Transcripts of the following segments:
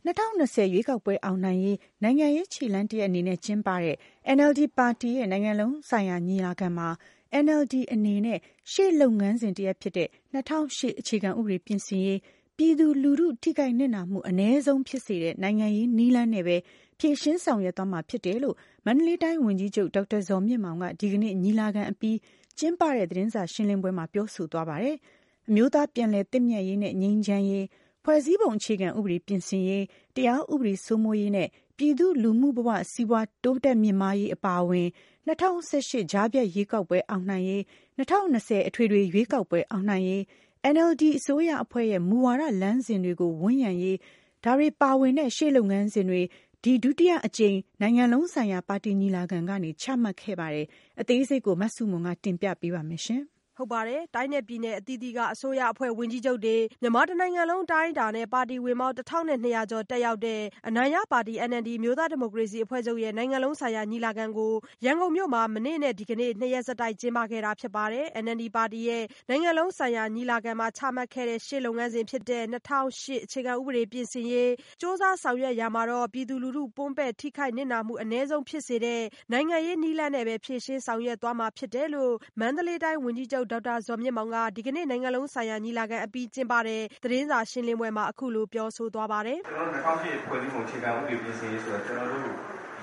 2020ရွေးကောက်ပွဲအောင်နိုင်ရေးနိုင်ငံရေးခြေလှမ်းတစ်ရပ်အနေနဲ့ကျင်းပတဲ့ NLD ပါတီရဲ့နိုင်ငံလုံးဆိုင်ရာညီလာခံမှာ NLD အနေနဲ့ရှေ့လုပ်ငန်းစဉ်တစ်ရပ်ဖြစ်တဲ့2008အခြေခံဥပဒေပြင်ဆင်ရေးပြည်သူလူထုထိခိုက်နစ်နာမှုအနည်းဆုံးဖြစ်စေတဲ့နိုင်ငံရေးနည်းလမ်းနဲ့ပဲဖြေရှင်းဆောင်ရွက်သွားမှာဖြစ်တယ်လို့မန္တလေးတိုင်းဝန်ကြီးချုပ်ဒေါက်တာဇော်မြင့်မောင်ကဒီကနေ့ညီလာခံအပြီးကျင်းပတဲ့သတင်းစာရှင်းလင်းပွဲမှာပြောဆိုသွားပါတယ်။အမျိုးသားပြန်လည်သင့်မြတ်ရေးနဲ့ငြိမ်းချမ်းရေးဖွဲ့စည်းပုံအခြေခံဥပဒေပြင်ဆင်ရေးတရားဥပဒေစိုးမိုးရေးနဲ့ပြည်သူလူမှုဘဝစီးပွားတိုးတက်မြင့်မားရေးအပါအဝင်2018ကြားဖြတ်ရွေးကောက်ပွဲအောင်နိုင်ရေး2020အထွေထွေရွေးကောက်ပွဲအောင်နိုင်ရေး NLD အစိုးရအဖွဲ့ရဲ့မူဝါဒလမ်းစဉ်တွေကိုဝန်းရံရေးဒါတွေပါဝင်တဲ့ရှေ့လုပ်ငန်းစဉ်တွေဒီဒုတိယအကြိမ်နိုင်ငံလုံးဆိုင်ရာပါတီညီလာခံကနေချမှတ်ခဲ့ပါတယ်။အသေးစိတ်ကိုမဆုမွန်ကတင်ပြပေးပါမယ်ရှင်။ဟုတ်ပါတယ်။တိုင်းနဲ့ပြည်နယ်အသီးသီးကအစိုးရအဖွဲ့ဝန်ကြီးချုပ်တွေမြန်မာတနိုင်ငံလုံးတိုင်းတာနဲ့ပါတီဝင်ပေါင်း1200ကျော်တက်ရောက်တဲ့အနိုင်ရပါတီ NLD မျိုးသားဒီမိုကရေစီအဖွဲ့ချုပ်ရဲ့နိုင်ငံလုံးဆိုင်ရာညီလာခံကိုရန်ကုန်မြို့မှာမနေ့နဲ့ဒီကနေ့2ရက်ဆက်တိုက်ကျင်းပခဲ့တာဖြစ်ပါတယ်။ NLD ပါတီရဲ့နိုင်ငံလုံးဆိုင်ရာညီလာခံမှာချမှတ်ခဲ့တဲ့ရှေ့လုပ်ငန်းစဉ်ဖြစ်တဲ့2008အခြေခံဥပဒေပြင်ဆင်ရေးစ조사ဆောင်ရွက်ရာမှာတော့ပြည်သူလူထုပွန်းပဲ့ထိခိုက်နစ်နာမှုအနည်းဆုံးဖြစ်စေတဲ့နိုင်ငံရေးနည်းလမ်းနဲ့ပဲဖြေရှင်းဆောင်ရွက်သွားမှာဖြစ်တယ်လို့မန္တလေးတိုင်းဝန်ကြီးချုပ်ဒေါက်တာဇော်မြင့်မောင်ကဒီကနေ့နိုင်ငံလုံးဆိုင်ရာညီလာခံအပြီးကျင်းပတဲ့သတင်းစာရှင်းလင်းပွဲမှာအခုလိုပြောဆိုသွားပါတယ်။ကျွန်တော်တို့2008ဖွဲ့စည်းပုံအခြေခံဥပဒေပြင်ဆင်ရေးဆိုတော့ကျွန်တော်တို့ဒီ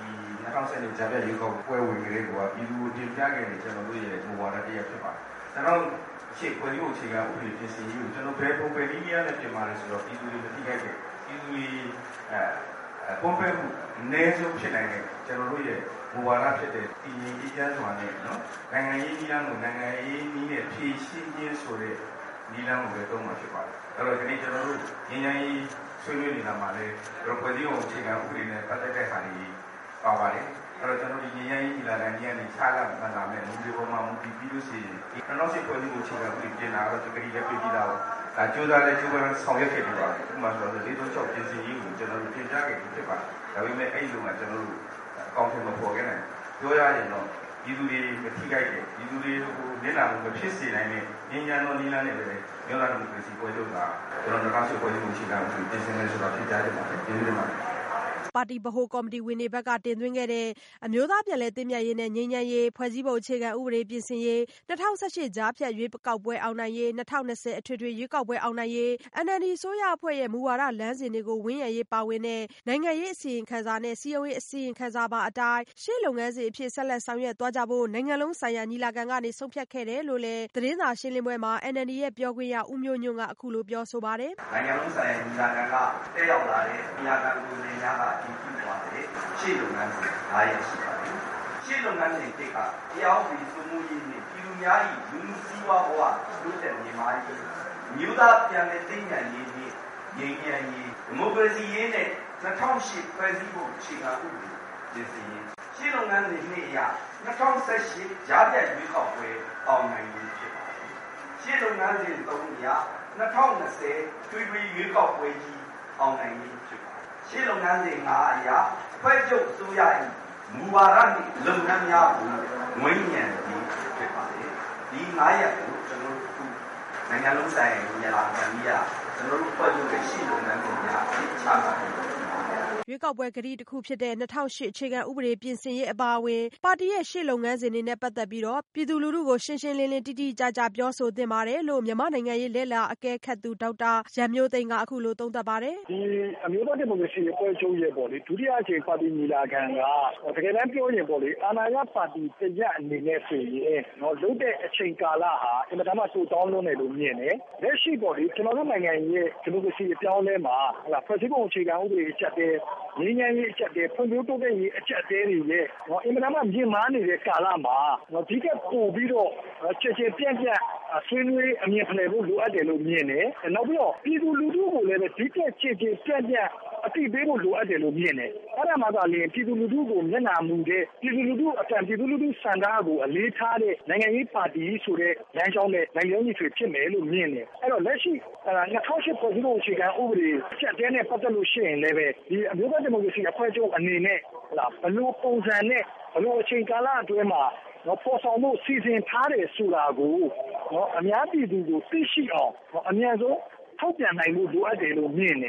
2010ကြားဖြတ်ရွေးကောက်ပွဲဝင်ကလေးကပြည်သူတင်ပြခဲ့တဲ့ကျွန်တော်တို့ရဲ့မူဝါဒတရားဖြစ်ပါတယ်။ကျွန်တော်ရှေ့ဖွဲ့စည်းပုံအခြေခံဥပဒေပြင်ဆင်ရေးကိုကျွန်တော်ဘယ်ပုံပဲနည်းများနဲ့ပြင်ပါလဲဆိုတော့ပြည်သူတွေမထိခိုက်တဲ့ပြည်သူတွေပုံပဲမှုအနည်းဆုံးဖြစ်နိုင်တဲ့ကျွန်တော်တို့ရဲ့မူဝါဒဖြစ်တဲ့ပြည်ရင်းအေးချမ်းစွာနဲ့နော်နိုင်ငံရေးနည်းလမ်းကိုနိုင်ငံရေးနည်းနဲ့ဖြည့်ရှင်းခြင်းဆိုတဲ့နည်းလမ်းကိုပဲသုံးမှာဖြစ်ပါတယ်။အဲ့တော့ဒီနေ့ကျွန်တော်တို့ငြိမ်းချမ်းရေးဆွေးနွေးနေတာမှာလည်းကျွန်တော်ဖွဲ့စည်းပုံအခြေခံဥပဒေနဲ့ပတ်သက်တဲ့ဟာတွေပါပါတယ်။အဲ့တော့ကျွန်တော်ဒီငြိမ်းချမ်းရေးညီလာခံကြီးကနေခြားလာမှလာမယ်လူတွေပေါ်မှာမူတည်ပြီးလို့ရှိရင်2008ဖွဲ့စည်းပုံအခြေခံဥပဒေပြင်လာတော့တကယ်လည်းပြည်ပြီးသားကိုဒါကြိုးစားလဲကြိုးပမ်းဆောင်ရွက်ခဲ့ပြီးပါတယ်။ဥပမာဆိုတော့436ပြင်ဆင်ရေးကိုကျွန်တော်တို့ပြင်ပြခဲ့ပြီးဖြစ်ပါတယ်။ဒါပေမဲ့အဲ့ဒီလိုမှကျွန်တော်တို့အကောင့်ထဲမှာပေါ်ခဲ့တယ်။ပြောရရင်တော့ပြည်သူတွေမထိခိုက်တဲ့ပြည်သူတွေကိုမျက်နှာမဖြစ်စေနိုင်တဲ့ငြိမ်းချမ်းသောနည်းလမ်းနဲ့ပဲမြို့သားဒီမိုကရေစီပွဲချုပ်ကကျွန်တော်2008ပွဲချုပ်အခြေခံဥပဒေပြင်ဆင်လဲဆိုတာဖြစ်ကြတယ်မှာပြည်သူတွေမှာပါတီဗဟိုကော်မတီဝင်တွေဘက်ကတင်သွင်းခဲ့တဲ့အမျိုးသားပြန်လည်သင့်မြတ်ရေးနဲ့ငြိမ်းချမ်းရေးဖွဲ့စည်းပုံအခြေခံဥပဒေပြင်ဆင်ရေး2018ကြားဖြတ်ရွေးကောက်ပွဲအောင်နိုင်ရေး2020အထွေထွေရွေးကောက်ပွဲအောင်နိုင်ရေး NLD အစိုးရအဖွဲ့ရဲ့မူဝါဒလမ်းစဉ်တွေကိုဝန်းရံရေးပါဝင်တဲ့နိုင်ငံရေးအစီရင်ခံစာနဲ့စည်းရုံးရေးအစီရင်ခံစာပါအတိုင်းရှေ့လုပ်ငန်းစဉ်အဖြစ်ဆက်လက်ဆောင်ရွက်သွားကြဖို့နိုင်ငံလုံးဆိုင်ရာညီလာခံကနေဆုံးဖြတ်ခဲ့တယ်လို့လည်းသတင်းစာရှင်းလင်းပွဲမှာ NLD ရဲ့ပြောခွင့်ရဦးမျိုးညွန့်ကအခုလိုပြောဆိုပါတယ်။နိုင်ငံလုံးဆိုင်ရာညီလာခံကတက်ရောက်လာတဲ့ညီလာခံကိုယ်စားလှယ်များကရှေ့လုပ်ငန်းစဉ်9ရက်ရှိပါတယ်။ရှေ့လုပ်ငန်းစဉ်1ကတရားဥပဒေစိုးမိုးရေးနဲ့ပြည်သူများ၏လူမှုစီးပွားဘဝတိုးတက်မြင့်မားရေးမြို့သားပြန်လည်သင့်မြတ်ရေးနဲ့ငြိမ်းချမ်းရေးဒီမိုကရေစီရေးနဲ့2008ဖွဲ့စည်းပုံအခြေခံဥပဒေပြင်ဆင်ရေးရှေ့လုပ်ငန်းစဉ်2အရ2018ကြားဖြတ်ရွေးကောက်ပွဲအောင်နိုင်ရေးဖြစ်ပါတယ်။ရှေ့လုပ်ငန်းစဉ်3အရ2020ထွေထွေရွေးကောက်ပွဲကြီးအောင်နိုင်ရေးဖြစ်ပါတယ်။ရှေ့လုပ်ငန်းစဉ်5အရဖွဲ့ချုပ်အစိုးရ၏မူဝါဒနှင့်လုပ်ငန်းများကိုငွေညံပြီးဖြစ်ပါတယ်။ဒီ9ရက်ကိုကျွန်တော်တို့နိုင်ငံလုံးဆိုင်ရာညီလာခံကြီးကကျွန်တော်တို့ဖွဲ့ချုပ်ရဲ့ရှေ့လုပ်ငန်းစဉ်များအချမှတ်ရွေးကောက်ပွဲကတိတစ်ခုဖြစ်တဲ့2008အခြေခံဥပဒေပြင်ဆင်ရေးအပါအဝင်ပါတီရဲ့ရှေ့လုပ်ငန်းစဉ်တွေနဲ့ပတ်သက်ပြီးတော့ပြည်သူလူထုကိုရှင်းရှင်းလင်းလင်းတိတိကျကျပြောဆိုသင့်ပါတယ်လို့မြန်မာနိုင်ငံရေးလက်လာအကဲခတ်သူဒေါက်တာရန်မျိုးသိန်းကအခုလိုသုံးသပ်ပါတယ်ဒီအမျိုးသားဒီမိုကရေစီအဖွဲ့ချုပ်ရဲ့ပေါ့လေဒုတိယအကြိမ်ပါတီညီလာခံကတကယ်တမ်းပြောရင်ပေါ့လေအာဏာရပါတီတရက်အနေနဲ့ဆိုရင်လုပ်တဲ့အချိန်ကာလဟာအင်မတန်မှတိုးတောင်းလွန်းတယ်လို့မြင်တယ်လက်ရှိပေါ့လေကျွန်တော်တို့နိုင်ငံရဲ့ဒီမိုကရေစီအပြောင်းလဲမှာဖွဲ့စည်းပုံအခြေခံဥပဒေအချက်တဲ့ငြိမ်းချမ်းရေးအချက်တဲ့ဖွံ့ဖြိုးတိုးတက်ရေးအချက်အသေးတွေရဲ့အင်မတန်မှမြင့်မားနေတဲ့ကာလမှာဒီကပို့ပြီးတော့ချေချေပြန့်ပြန့်ဆွေးနွေးအမြင်ဖလှယ်ဖို့လိုအပ်တယ်လို့မြင်တယ်။နောက်ပြီးတော့ပြည်သူလူထုကိုလည်းဒီကချေချေပြန့်ပြန့်အသိပေးဖို့လိုအပ်တယ်လို့မြင်တယ်။အဲ့ဒါမှသာလျှင်ပြည်သူလူထုကိုမျက်နှာမူတဲ့ပြည်သူလူထုအတန်ပြည်သူလူထုစံကားကိုအလေးထားတဲ့နိုင်ငံရေးပါတီဆိုတဲ့လမ်းကြောင်းနဲ့နိုင်ငံရေးတွေဖြစ်မယ်လို့မြင်တယ်။အဲ့တော့လက်ရှိ2008ဖွဲ့စည်းပုံအခြေခံဥပဒေအချက်အသေးနဲ့ပတ်သက်လို့ရှိရင်လည်းဒီအမျိုးသားဒီမိုကရေစီအဖွဲ့ချုပ်အနေနဲ့ဘလို့ပုံစံနဲ့ဘလို့အချိန်ကာလအတွင်းမှာပေါ်ဆောင်မှုစီစဉ်ထားတယ်ဆိုတာကိုအများပြည်သူကိုသိရှိအောင်အများဆုံးထုတ်ပြန်နိုင်မှုလိုအပ်တယ်လို့မြင်တယ်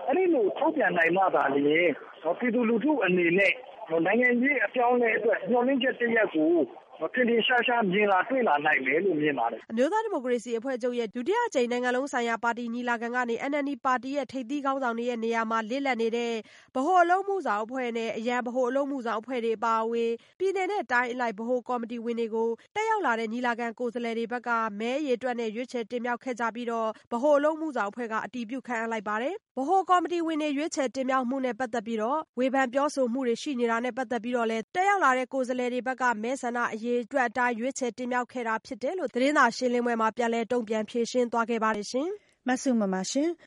အဲ့ဒီလိုထုတ်ပြန်နိုင်မှသာလျှင်ပြည်သူလူထုအနေနဲ့နိုင်ငံရေးအပြောင်းအလဲအတွက်ညှော်လင့်ချက်တစ်ရပ်ကိုထင်ထင်ရှားရှားမြင်လာတွေ့လာနိုင်မယ်လို့မြင်ပါတယ်။အမျိုးသားဒီမိုကရေစီအဖွဲ့ချုပ်ရဲ့ဒုတိယအကြိမ်နိုင်ငံလုံးဆိုင်ရာပါတီညီလာခံကနေ NLD ပါတီရဲ့ထိပ်သီးခေါင်းဆောင်တွေရဲ့နေရာမှာလစ်လပ်နေတဲ့ဗဟိုအလုပ်မှုဆောင်အဖွဲ့နဲ့အရန်ဗဟိုအလုပ်မှုဆောင်အဖွဲ့တွေအပါအဝင်ပြည်နယ်နဲ့တိုင်းအလိုက်ဗဟိုကော်မတီဝင်တွေကိုတက်ရောက်လာတဲ့ညီလာခံကိုယ်စားလှယ်တွေဘက်ကမဲအရေအတွက်နဲ့ရွေးချယ်တင်မြှောက်ခဲ့ကြပြီးတော့ဗဟိုအလုပ်မှုဆောင်အဖွဲ့ကအတည်ပြုခံအပ်လိုက်ပါတယ်။ဗဟိုကော်မတီဝင်တွေရွေးချယ်တင်မြှောက်မှုနဲ့ပတ်သက်ပြီးတော့ဝေဖန်ပြောဆိုမှုတွေရှိနေတာနဲ့ပတ်သက်ပြီးတော့လည်းတက်ရောက်လာတဲ့ကိုယ်စားလှယ်တွေဘက်ကမဲဆန္ဒအရေအတွက်အတိုင်းရွေးချယ်တင်မြှောက်ခဲ့တာဖြစ်တယ်လို့သတင်းစာရှင်းလင်းပွဲမှာပြန်လည်တုံ့ပြန်ဖြေရှင်းသွားခဲ့ပါတယ်ရှင်။မဆုမမရှင်